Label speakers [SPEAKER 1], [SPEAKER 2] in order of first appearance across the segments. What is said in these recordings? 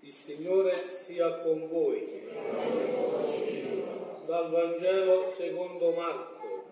[SPEAKER 1] Il Signore sia con voi. Dal Vangelo secondo Marco.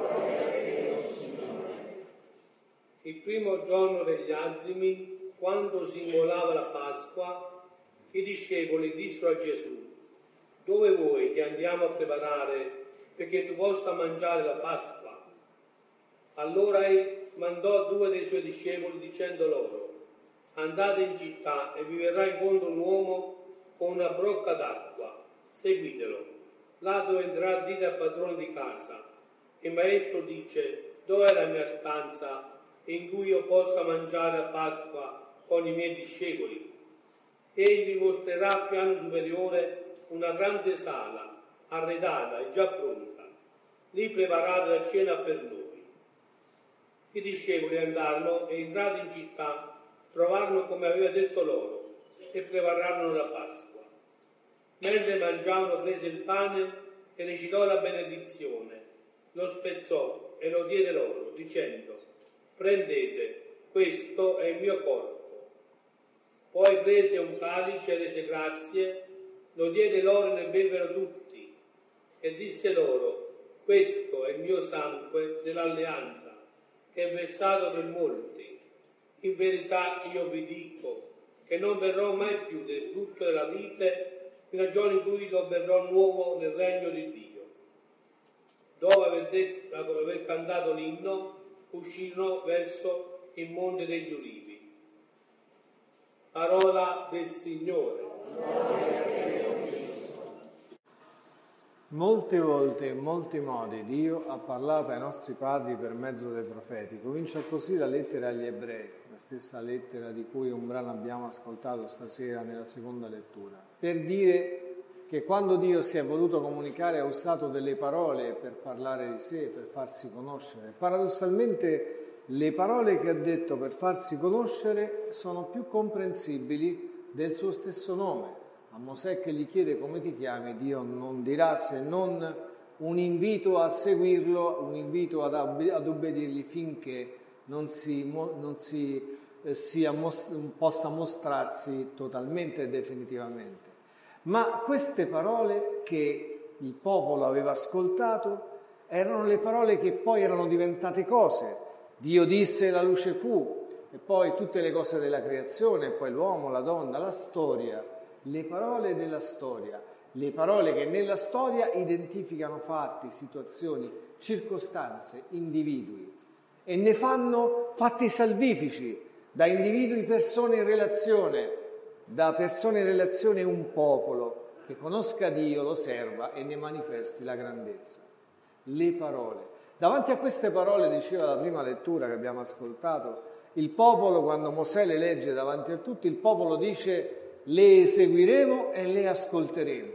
[SPEAKER 1] Il primo giorno degli Azimi, quando si immolava la Pasqua, i discepoli dissero a Gesù: dove vuoi che andiamo a preparare perché tu possa mangiare la Pasqua? Allora egli mandò 2 dei suoi discepoli dicendo loro: andate in città e vi verrà incontro un uomo con una brocca d'acqua, seguitelo. Là dove entrerà dite al padrone di casa: il maestro dice, dov'è la mia stanza in cui io possa mangiare a Pasqua con i miei discepoli? Egli vi mostrerà al piano superiore una grande sala, arredata e già pronta. Lì preparate la cena per noi. I discepoli andarono e entrati in città trovarono come aveva detto loro e prepararono la Pasqua. Mentre mangiavano prese il pane e recitò la benedizione, lo spezzò e lo diede loro dicendo: prendete, questo è il mio corpo. Poi prese un calice e rese grazie, lo diede loro e ne bevvero tutti e disse loro: questo è il mio sangue dell'alleanza che è versato per molti. In verità io vi dico che non berrò mai più del frutto della vite fino al giorno in cui lo berrò nuovo nel regno di Dio. Dopo aver cantato l'inno, uscirono verso il monte degli Ulivi. Parola del Signore.
[SPEAKER 2] Molte volte, in molti modi, Dio ha parlato ai nostri padri per mezzo dei profeti. Comincia così la lettera agli Ebrei, la stessa lettera di cui un brano abbiamo ascoltato stasera nella seconda lettura, per dire che quando Dio si è voluto comunicare ha usato delle parole per parlare di sé, per farsi conoscere. Paradossalmente le parole che ha detto per farsi conoscere sono più comprensibili del suo stesso nome. A Mosè che gli chiede come ti chiami, Dio non dirà se non un invito a seguirlo, un invito ad obbedirgli finché possa mostrarsi totalmente e definitivamente. Ma queste parole che il popolo aveva ascoltato erano le parole che poi erano diventate cose. Dio disse, la luce fu, e poi tutte le cose della creazione, e poi l'uomo, la donna, la storia. Le parole della storia, le parole che nella storia identificano fatti, situazioni, circostanze, individui e ne fanno fatti salvifici, da individui, persone in relazione, da persone in relazione un popolo che conosca Dio, lo serva e ne manifesti la grandezza. Le parole. Davanti a queste parole, diceva la prima lettura che abbiamo ascoltato, il popolo, quando Mosè le legge davanti a tutti, il popolo dice: le eseguiremo e le ascolteremo.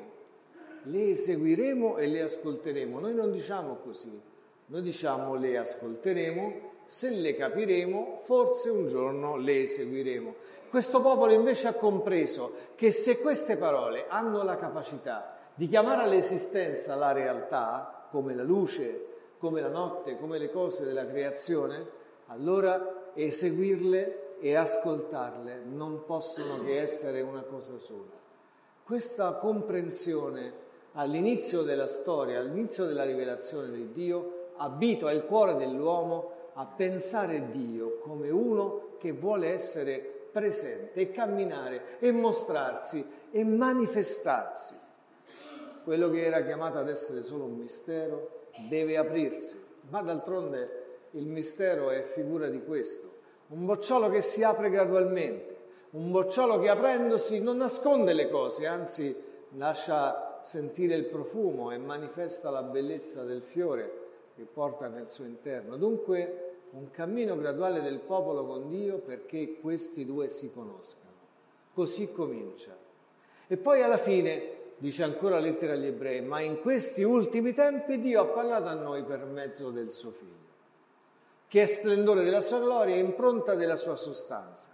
[SPEAKER 2] Le eseguiremo e le ascolteremo. Noi non diciamo così, noi diciamo le ascolteremo, se le capiremo, forse un giorno le eseguiremo. Questo popolo invece ha compreso che se queste parole hanno la capacità di chiamare all'esistenza la realtà, come la luce, come la notte, come le cose della creazione, allora eseguirle e ascoltarle non possono che essere una cosa sola. Questa comprensione all'inizio della storia, all'inizio della rivelazione di Dio, abitua il cuore dell'uomo a pensare Dio come uno che vuole essere presente e camminare e mostrarsi e manifestarsi. Quello che era chiamato ad essere solo un mistero deve aprirsi, ma d'altronde il mistero è figura di questo. Un bocciolo che si apre gradualmente, un bocciolo che aprendosi non nasconde le cose, anzi lascia sentire il profumo e manifesta la bellezza del fiore che porta nel suo interno. Dunque un cammino graduale del popolo con Dio perché questi due si conoscano. Così comincia. E poi alla fine, dice ancora la lettera agli Ebrei, ma in questi ultimi tempi Dio ha parlato a noi per mezzo del suo Figlio, che è splendore della sua gloria e impronta della sua sostanza.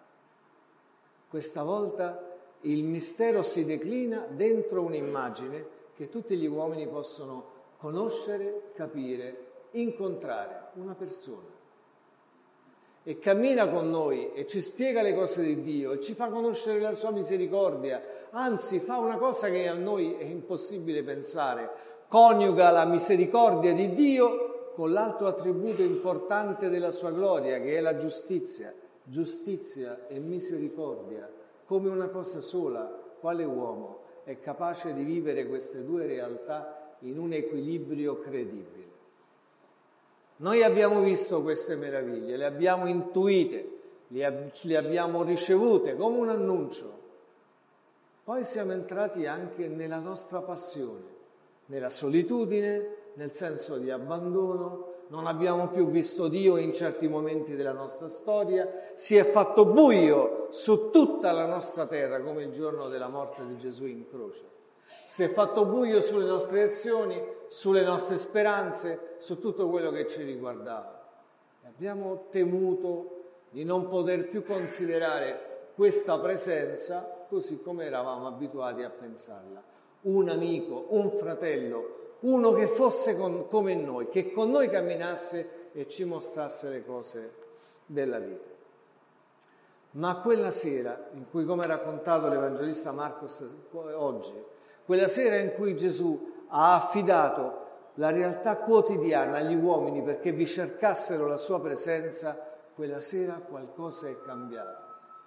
[SPEAKER 2] Questa volta il mistero si declina dentro un'immagine che tutti gli uomini possono conoscere, capire, incontrare, una persona. e cammina con noi e ci spiega le cose di Dio e ci fa conoscere la sua misericordia, anzi fa una cosa che a noi è impossibile pensare, coniuga la misericordia di Dio con l'altro attributo importante della sua gloria, che è la giustizia. Giustizia e misericordia come una cosa sola. Quale uomo è capace di vivere queste due realtà in un equilibrio credibile? Noi abbiamo visto queste meraviglie, le abbiamo intuite, le abbiamo ricevute come un annuncio. Poi siamo entrati anche nella nostra passione, nella solitudine, nel senso di abbandono. Non abbiamo più visto Dio in certi momenti della nostra storia, si è fatto buio su tutta la nostra terra come il giorno della morte di Gesù in croce. Si è fatto buio sulle nostre azioni, sulle nostre speranze, su tutto quello che ci riguardava. Abbiamo temuto di non poter più considerare questa presenza così come eravamo abituati a pensarla. Un amico, un fratello, uno che fosse come noi, che con noi camminasse e ci mostrasse le cose della vita. Ma quella sera, in cui, come ha raccontato l'Evangelista Marco oggi, quella sera in cui Gesù ha affidato la realtà quotidiana agli uomini perché vi cercassero la sua presenza, quella sera qualcosa è cambiato.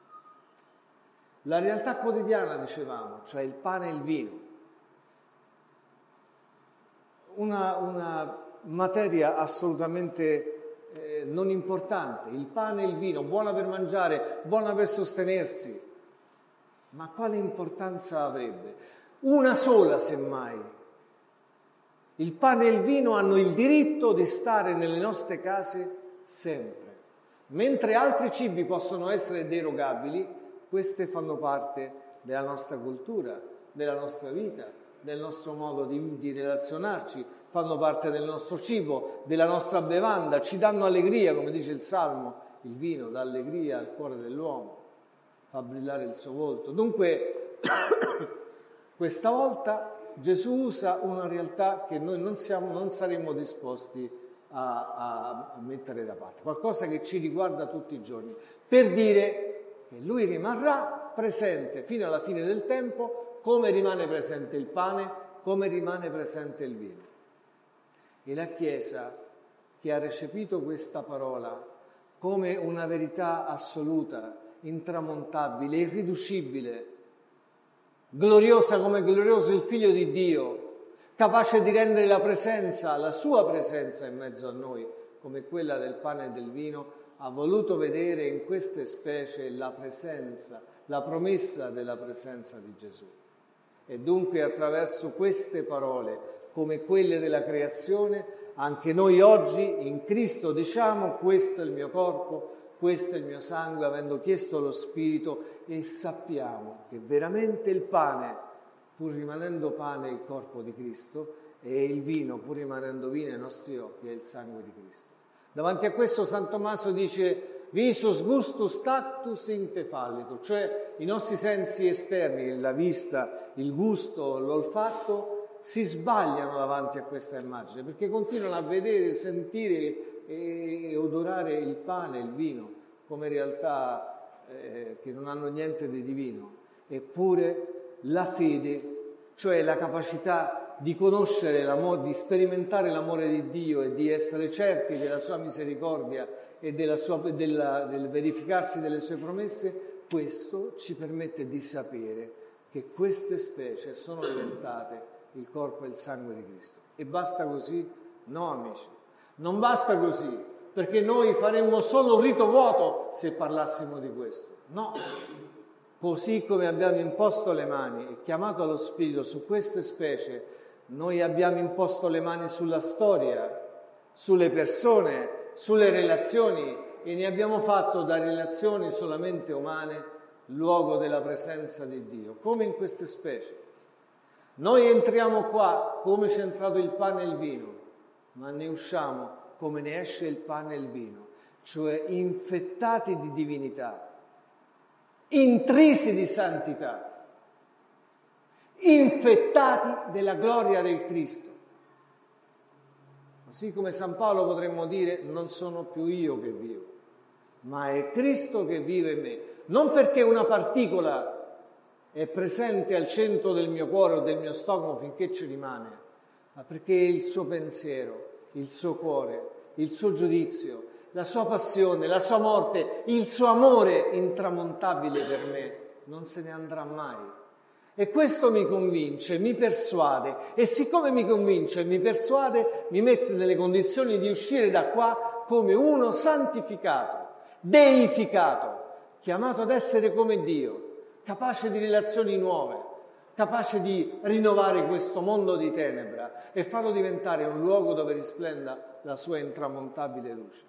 [SPEAKER 2] La realtà quotidiana, dicevamo, cioè il pane e il vino, una materia assolutamente non importante, il pane e il vino, buona per mangiare, buona per sostenersi, ma quale importanza avrebbe? Una sola, semmai. Il pane e il vino hanno il diritto di stare nelle nostre case sempre, mentre altri cibi possono essere derogabili, queste fanno parte della nostra cultura, della nostra vita, del nostro modo di relazionarci, fanno parte del nostro cibo, della nostra bevanda, ci danno allegria, come dice il Salmo, il vino dà allegria al cuore dell'uomo, fa brillare il suo volto. Dunque, questa volta Gesù usa una realtà che noi non saremmo disposti a mettere da parte, qualcosa che ci riguarda tutti i giorni, per dire che Lui rimarrà presente fino alla fine del tempo, come rimane presente il pane, come rimane presente il vino. E la Chiesa, che ha recepito questa parola come una verità assoluta, intramontabile, irriducibile, gloriosa come glorioso il Figlio di Dio, capace di rendere la sua presenza in mezzo a noi, come quella del pane e del vino, ha voluto vedere in queste specie la presenza, la promessa della presenza di Gesù. E dunque attraverso queste parole, come quelle della creazione, anche noi oggi in Cristo diciamo: questo è il mio corpo, questo è il mio sangue, avendo chiesto lo Spirito, e sappiamo che veramente il pane, pur rimanendo pane, è il corpo di Cristo, e il vino, pur rimanendo vino ai nostri occhi, è il sangue di Cristo. Davanti a questo San Tommaso dice: visus gustus tactus inte fallitur, cioè i nostri sensi esterni, la vista, il gusto, l'olfatto, si sbagliano davanti a questa immagine, perché continuano a vedere, sentire e odorare il pane e il vino come realtà che non hanno niente di divino. Eppure la fede, cioè la capacità di conoscere l'amore, di sperimentare l'amore di Dio e di essere certi della sua misericordia e del verificarsi delle sue promesse, questo ci permette di sapere che queste specie sono diventate il corpo e il sangue di Cristo. E basta così? No, amici, non basta così, perché noi faremmo solo un rito vuoto se parlassimo di questo. No, così come abbiamo imposto le mani e chiamato lo Spirito su queste specie, noi abbiamo imposto le mani sulla storia, sulle persone, sulle relazioni, e ne abbiamo fatto da relazioni solamente umane luogo della presenza di Dio, come in queste specie. Noi entriamo qua come c'è entrato il pane e il vino, ma ne usciamo come ne esce il pane e il vino, cioè infettati di divinità, intrisi di santità, infettati della gloria del Cristo. Così come San Paolo potremmo dire: non sono più io che vivo, ma è Cristo che vive in me. Non perché una particola è presente al centro del mio cuore o del mio stomaco finché ci rimane, ma perché il suo pensiero, il suo cuore, il suo giudizio, la sua passione, la sua morte, il suo amore intramontabile per me non se ne andrà mai. E questo mi convince, mi persuade, e siccome mi convince e mi persuade, mi mette nelle condizioni di uscire da qua come uno santificato, deificato, chiamato ad essere come Dio, capace di relazioni nuove, capace di rinnovare questo mondo di tenebra e farlo diventare un luogo dove risplenda la sua intramontabile luce.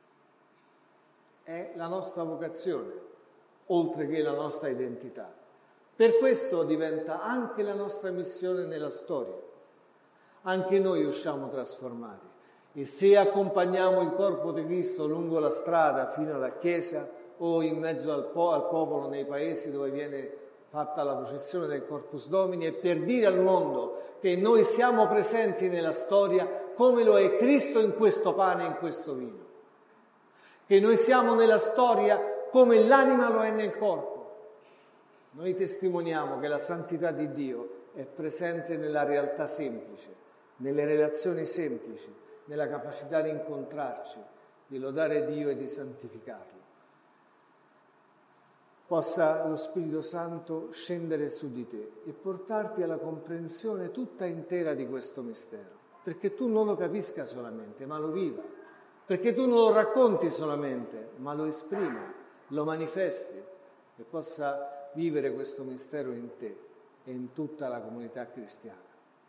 [SPEAKER 2] È la nostra vocazione, oltre che la nostra identità. Per questo diventa anche la nostra missione nella storia. Anche noi usciamo trasformati e se accompagniamo il corpo di Cristo lungo la strada fino alla chiesa o in mezzo al popolo nei paesi dove viene fatta la processione del Corpus Domini, è per dire al mondo che noi siamo presenti nella storia come lo è Cristo in questo pane e in questo vino, che noi siamo nella storia come l'anima lo è nel corpo. Noi testimoniamo che la santità di Dio è presente nella realtà semplice, nelle relazioni semplici, nella capacità di incontrarci, di lodare Dio e di santificarlo. Possa lo Spirito Santo scendere su di te e portarti alla comprensione tutta intera di questo mistero, perché tu non lo capisca solamente, ma lo viva, perché tu non lo racconti solamente, ma lo esprima, lo manifesti e possa vivere questo mistero in te e in tutta la comunità cristiana.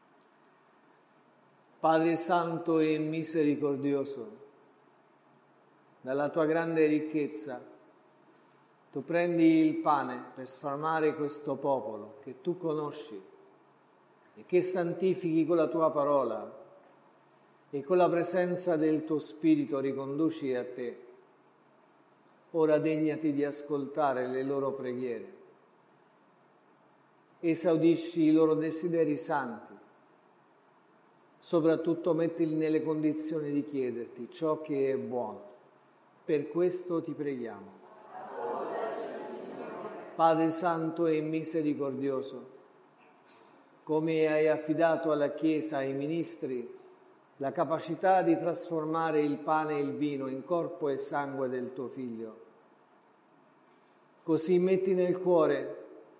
[SPEAKER 2] Padre Santo e misericordioso, dalla tua grande ricchezza tu prendi il pane per sfamare questo popolo che tu conosci e che santifichi con la tua parola e con la presenza del tuo Spirito riconduci a te. Ora degnati di ascoltare le loro preghiere. Esaudisci i loro desideri santi, soprattutto mettili nelle condizioni di chiederti ciò che è buono. Per questo ti preghiamo. Padre Santo e misericordioso, come hai affidato alla Chiesa e ai ministri la capacità di trasformare il pane e il vino in corpo e sangue del tuo Figlio, così metti nel cuore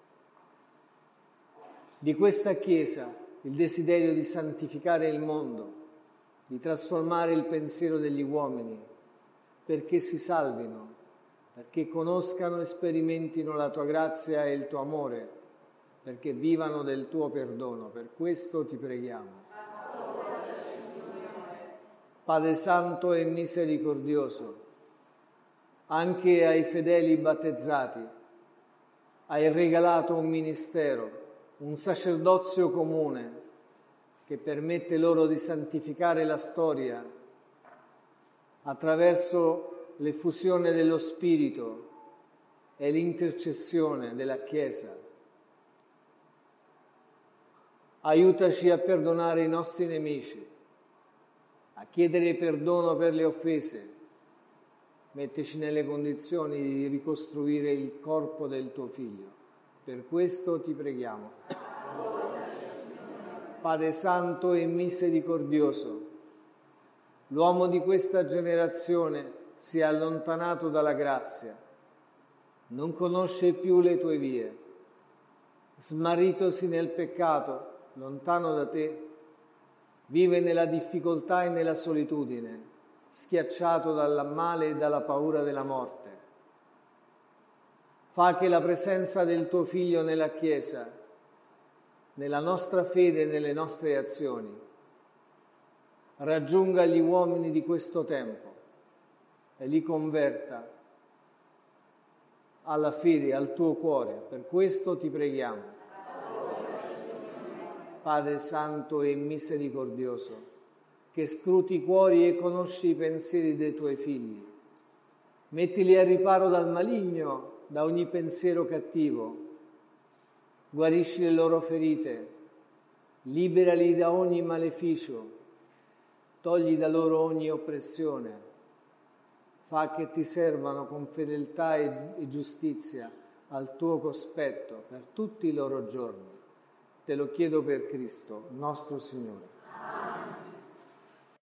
[SPEAKER 2] di questa Chiesa il desiderio di santificare il mondo, di trasformare il pensiero degli uomini, perché si salvino, perché conoscano e sperimentino la tua grazia e il tuo amore, perché vivano del tuo perdono. Per questo ti preghiamo. Padre Santo e misericordioso, anche ai fedeli battezzati hai regalato un ministero, un sacerdozio comune che permette loro di santificare la storia attraverso l'effusione dello Spirito e l'intercessione della Chiesa. Aiutaci a perdonare i nostri nemici, a chiedere perdono per le offese. Metteci nelle condizioni di ricostruire il corpo del tuo Figlio. Per questo ti preghiamo. Padre Santo e misericordioso, l'uomo di questa generazione si è allontanato dalla grazia, non conosce più le tue vie, smarritosi nel peccato, lontano da te, vive nella difficoltà e nella solitudine, schiacciato dal male e dalla paura della morte. Fa che la presenza del tuo Figlio nella Chiesa, nella nostra fede e nelle nostre azioni, raggiunga gli uomini di questo tempo e li converta alla fede, al tuo cuore. Per questo ti preghiamo. Padre Santo e misericordioso, che scruti i cuori e conosci i pensieri dei tuoi figli, mettili a riparo dal maligno, da ogni pensiero cattivo, guarisci le loro ferite, liberali da ogni maleficio, togli da loro ogni oppressione, fa che ti servano con fedeltà e giustizia al tuo cospetto per tutti i loro giorni. Te lo chiedo per Cristo, nostro Signore.